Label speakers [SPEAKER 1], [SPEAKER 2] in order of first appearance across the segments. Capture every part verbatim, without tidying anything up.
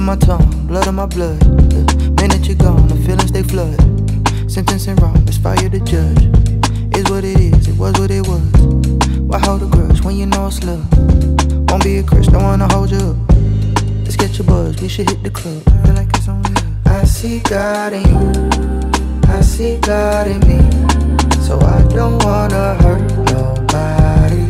[SPEAKER 1] of my tongue, blood of my blood. The minute you're gone, the feelings they flood. Sentencing wrong, it's fire to judge. Is what it is, it was what it was. Why hold a grudge when you know it's love? Won't be a crush, don't wanna hold you up. Let's get your buzz, we should hit the club. I feel like it's only us. I see God in you, I see God in me. So I don't wanna hurt nobody.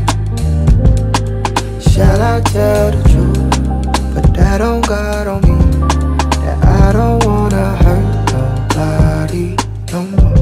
[SPEAKER 1] Shall I tell the truth? Put that on God, on me. That I don't wanna hurt nobody no more.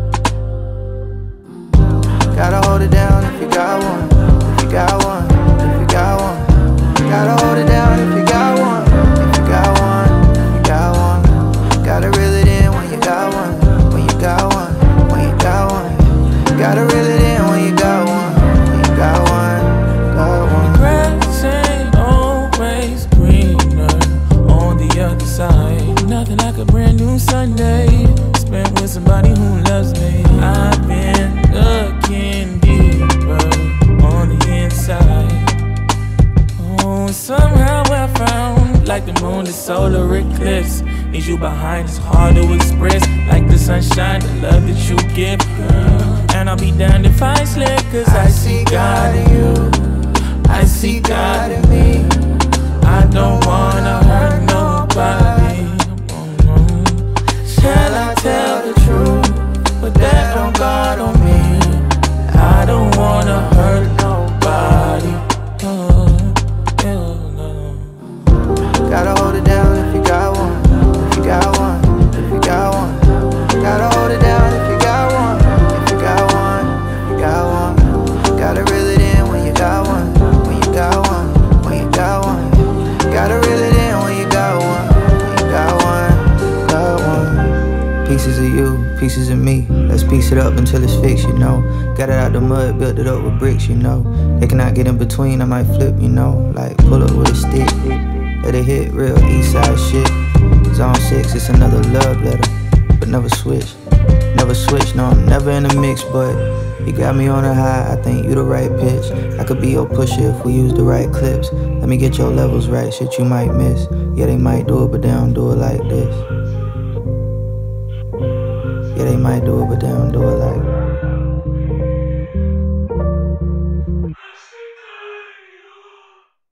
[SPEAKER 1] Gotta hold it down if you got one. If you got one, if you got one. Gotta hold it down if you got one. If you got one, if you got one. Gotta reel it in when you got one. When you got one, when you got one. Gotta reel it in when you got one. When you got one, got one.
[SPEAKER 2] The grass ain't always greener on the other side. Nothing like a brand new Sunday spent with somebody who loves me. I've been looking deeper on the inside. Oh, somehow I found like the moon, the solar eclipse. Need you behind, it's hard to express. Like the sunshine, the love that you give, girl. And I'll be damned if I slip, cause I, I see God in you, I see God in me. I don't wanna hurt nobody. Shall I tell the truth? Put that on God, on me. I don't wanna hurt nobody. Oh, yeah, no.
[SPEAKER 1] Gotta hold it down if you got one. If you got one, if you got one. Gotta hold it down if you got one. If you got one, if you got one. Gotta reel it in when you got one. When you got one, when you got one. Gotta reel it in when you got one. When you got one, got one. Pieces of you, pieces of me. Let's piece it up until it's fixed, you know. Got it out the mud, built it up with bricks, you know. They cannot get in between, I might flip, you know. Like pull up with a stick, let it hit real east side shit. Zone six, it's another love letter, but never switch. Never switch, no, I'm never in the mix, but you got me on a high, I think you the right pitch. I could be your pusher if we use the right clips. Let me get your levels right, shit you might miss. Yeah, they might do it, but they don't do it like this. Yeah, they might do it, but they don't do it like